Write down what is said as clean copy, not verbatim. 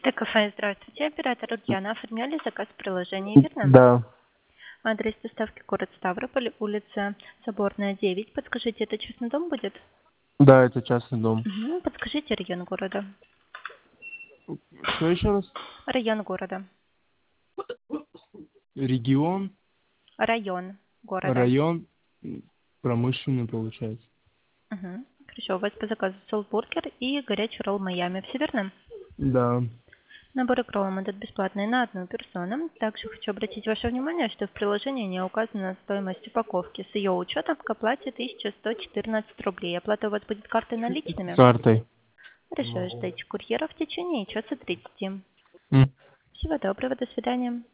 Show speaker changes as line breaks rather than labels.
ТКФ, здравствуйте. Оператор Ульяна. Оформляли заказ в приложении, верно?
Да,
Адрес доставки город Ставрополь, улица Соборная, 9. Подскажите, это частный дом будет?
да, это частный дом.
Подскажите район города.
Что еще раз?
Район города.
Регион,
Район города.
район, промышленный получается.
Хорошо, у вас по заказу соусбургер и горячий ролл Майами. Все верно?
Да.
Набор икролом идет бесплатный на одну персону. Также хочу обратить ваше внимание, что в приложении не указана стоимость упаковки. С ее учетом к оплате 1114 рублей. Оплата у вас будет картой наличными?
Картой.
Хорошо, ждите курьера в течение часа 30.
М.
Всего доброго, до свидания.